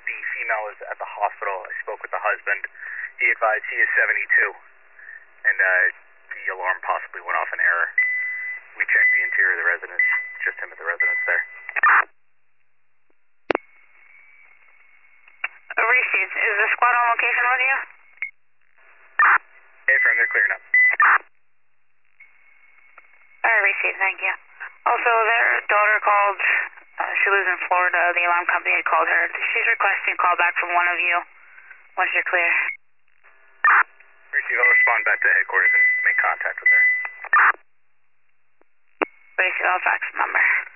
the female is at the hospital. I spoke with the husband. He advised he is 72, and the alarm possibly went off in error. We checked the interior of the residence, just him at the residence there. Received. Is the squad on location with you? Hey, friend, they're clearing up. Alright, received, thank you. Also, their daughter called. She lives in Florida. The alarm company had called her. She's requesting a call back from one of you once you're clear. Receive, I'll respond back to headquarters and make contact with her. Receive, I'll fax the number.